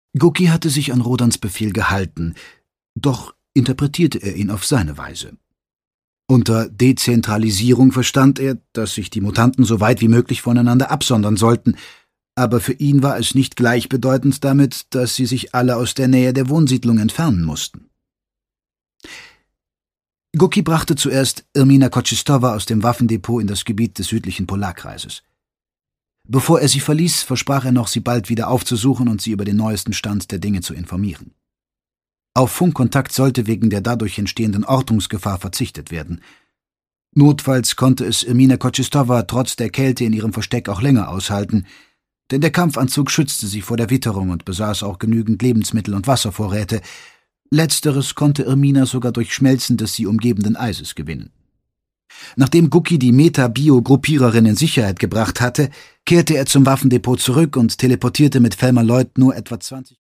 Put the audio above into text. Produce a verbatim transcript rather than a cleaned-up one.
Guki hatte sich an Rodans Befehl gehalten, doch interpretierte er ihn auf seine Weise. Unter Dezentralisierung verstand er, dass sich die Mutanten so weit wie möglich voneinander absondern sollten, aber für ihn war es nicht gleichbedeutend damit, dass sie sich alle aus der Nähe der Wohnsiedlung entfernen mussten. Guki brachte zuerst Irmina Koczystova aus dem Waffendepot in das Gebiet des südlichen Polarkreises. Bevor er sie verließ, versprach er noch, sie bald wieder aufzusuchen und sie über den neuesten Stand der Dinge zu informieren. Auf Funkkontakt sollte wegen der dadurch entstehenden Ortungsgefahr verzichtet werden. Notfalls konnte es Irmina Koczystova trotz der Kälte in ihrem Versteck auch länger aushalten, denn der Kampfanzug schützte sie vor der Witterung und besaß auch genügend Lebensmittel und Wasservorräte. Letzteres konnte Irmina sogar durch Schmelzen des sie umgebenden Eises gewinnen. Nachdem Guki die Meta-Bio-Gruppiererin in Sicherheit gebracht hatte, kehrte er zum Waffendepot zurück und teleportierte mit Thelma Lloyd nur etwa zwanzig